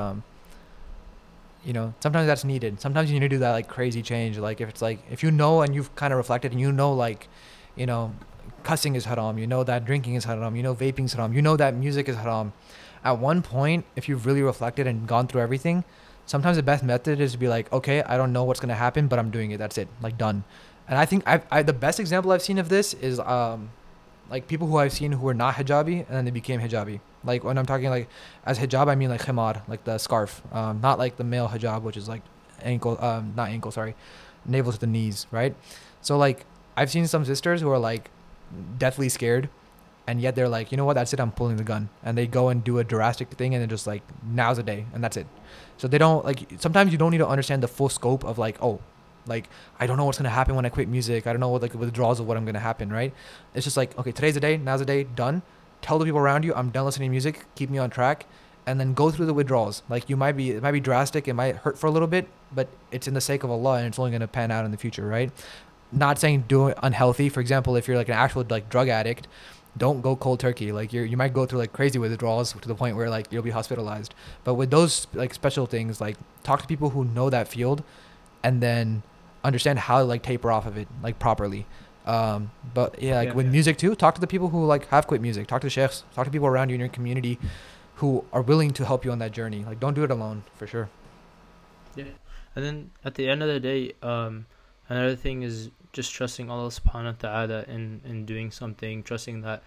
you know, sometimes that's needed. Sometimes you need to do that like crazy change. Like if it's like, if you know and you've kind of reflected and you know, like, you know, cussing is haram, you know that drinking is haram, you know vaping is haram, you know that music is haram. At one point, if you've really reflected and gone through everything, sometimes the best method is to be like, okay, I don't know what's gonna happen, but I'm doing it. That's it. Like done. And I think I the best example I've seen of this is like people who I've seen who were not hijabi and then they became hijabi. Like when I'm talking like as hijab, I mean like khimar, like the scarf, not like the male hijab, which is like ankle, not ankle, sorry, navel to the knees, right? So like I've seen some sisters who are like deathly scared, and yet they're like, you know what, that's it, I'm pulling the gun, and they go and do a drastic thing, and they're just like, now's the day, and that's it. So they don't like. Sometimes you don't need to understand the full scope of like, oh, like I don't know what's gonna happen when I quit music. I don't know what like the withdrawals of what I'm gonna happen, right? It's just like, okay, today's the day, now's the day, done. Tell the people around you I'm done listening to music, keep me on track, and then go through the withdrawals. Like it might be drastic, it might hurt for a little bit, but it's in the sake of Allah, and it's only gonna pan out in the future, right? Not saying do it unhealthy. For example, if you're like an actual like drug addict, don't go cold turkey. Like you might go through like crazy withdrawals to the point where like you'll be hospitalized. But with those like special things, like talk to people who know that field, and then understand how to like taper off of it like properly. But yeah, like with music too, talk to the people who like have quit music. Talk to sheikhs. Talk to people around you in your community who are willing to help you on that journey. Like don't do it alone, for sure. Yeah, and then at the end of the day, another thing is just trusting Allah subhanahu wa ta'ala in doing something, trusting that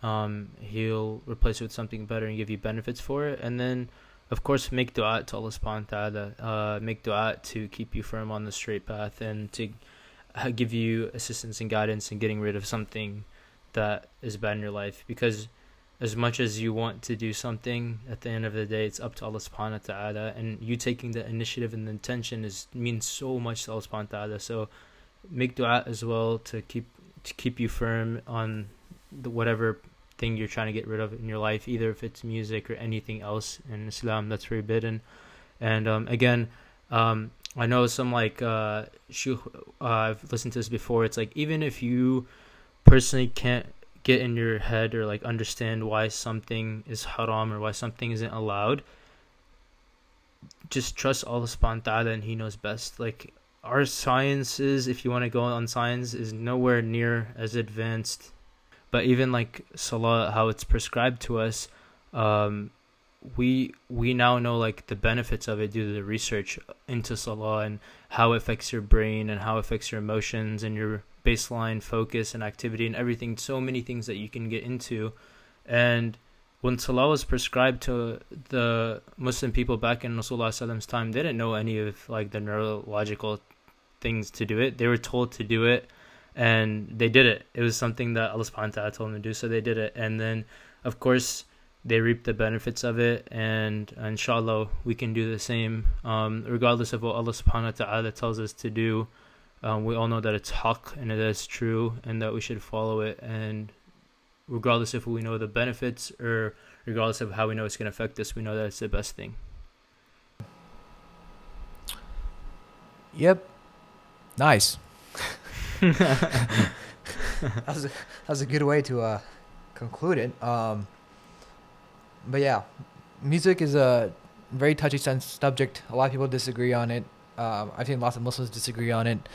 He'll replace it with something better and give you benefits for it. And then, of course, make dua to Allah subhanahu wa ta'ala, make dua to keep you firm on the straight path and to give you assistance and guidance in getting rid of something that is bad in your life. Because as much as you want to do something, at the end of the day, it's up to Allah subhanahu wa ta'ala, and you taking the initiative and the intention means so much to Allah subhanahu wa ta'ala. So make dua as well to keep you firm on whatever thing you're trying to get rid of in your life, either if it's music or anything else in Islam that's forbidden. And again, I know some like I've listened to this before. It's like, even if you personally can't get in your head or like understand why something is haram or why something isn't allowed, just trust Allah subhanahu wa ta'ala and He knows best. Like, our sciences, if you want to go on science, is nowhere near as advanced. But even like salah, how it's prescribed to us, we now know like the benefits of it due to the research into salah and how it affects your brain and how it affects your emotions and your baseline focus and activity and everything. So many things that you can get into. And when salah was prescribed to the Muslim people back in Rasulullah's time, they didn't know any of like the neurological things to do it. They were told to do it, and they did it. It was something that Allah subhanahu wa ta'ala told them to do, so they did it. And then, of course, they reaped the benefits of it, and inshallah, we can do the same. Regardless of what Allah subhanahu wa ta'ala tells us to do, we all know that it's haqq, and it is true, and that we should follow it. And regardless if we know the benefits or regardless of how we know it's going to affect us, we know that it's the best thing. Yep. Nice. that was a good way to conclude it. But yeah, music is a very touchy subject. A lot of people disagree on it. I've seen lots of Muslims disagree on it.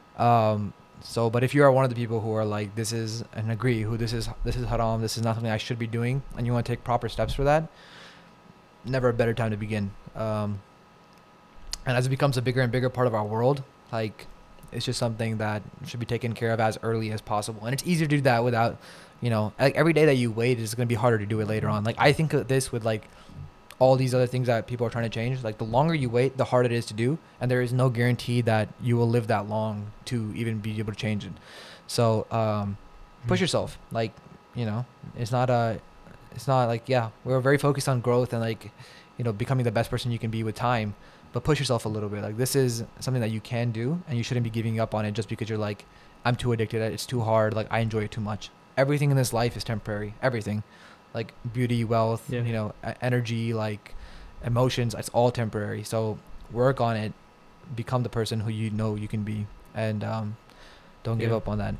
But if you are one of the people who are like, this is, and agree, this is haram, this is not something I should be doing, and you want to take proper steps for that, never a better time to begin. And as it becomes a bigger and bigger part of our world, like, it's just something that should be taken care of as early as possible. And it's easier to do that without, like every day that you wait is going to be harder to do it later on. Like, I think of this with like all these other things that people are trying to change. Like, the longer you wait, the harder it is to do. And there is no guarantee that you will live that long to even be able to change it. So push yourself. Like, it's not like, yeah, we're very focused on growth and like, becoming the best person you can be with time. But push yourself a little bit. Like, this is something that you can do, and you shouldn't be giving up on it just because you're like, I'm too addicted. It's too hard. Like, I enjoy it too much. Everything in this life is temporary. Everything, like beauty, wealth, energy, like emotions. It's all temporary. So work on it. Become the person who you know you can be, and don't give up on that.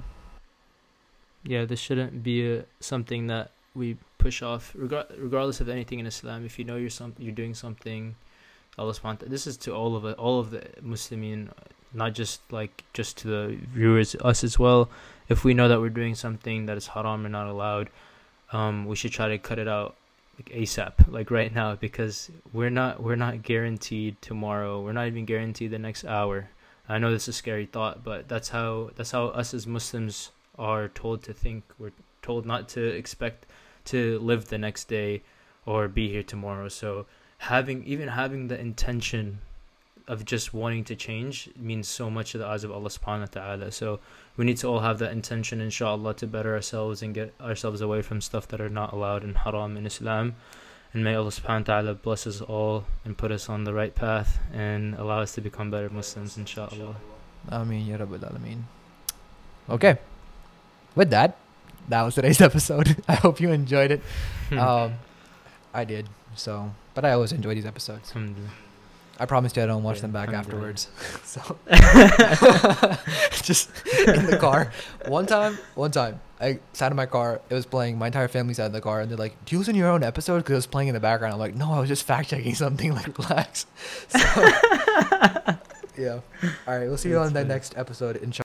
Yeah, this shouldn't be something that we push off, regardless of anything in Islam. If you know you're doing something, Allah subhanahu wa ta'ala, this is to all of the Muslimin, not just to the viewers, us as well. If we know that we're doing something that is haram or not allowed, we should try to cut it out like ASAP, like right now, because we're not guaranteed tomorrow. We're not even guaranteed the next hour. I know this is a scary thought, but that's how us as Muslims are told to think. We're told not to expect to live the next day or be here tomorrow. So having the intention of just wanting to change means so much to the eyes of Allah subhanahu wa ta'ala. So we need to all have that intention, inshallah, to better ourselves and get ourselves away from stuff that are not allowed and haram in Islam. And may Allah subhanahu wa ta'ala bless us all and put us on the right path and allow us to become better Muslims, inshallah. Ameen ya Rabbil Alameen. Okay, with that was today's episode. I hope you enjoyed it. I did. So, but I always enjoy these episodes. I promised you I don't watch them back afterwards. So just in the car. One time, I sat in my car. It was playing. My entire family sat in the car, and they're like, "Do you listen to your own episode?" Because it was playing in the background. I'm like, "No, I was just fact checking something." Like, relax. So, yeah. All right. We'll see you on the next episode. Inshallah.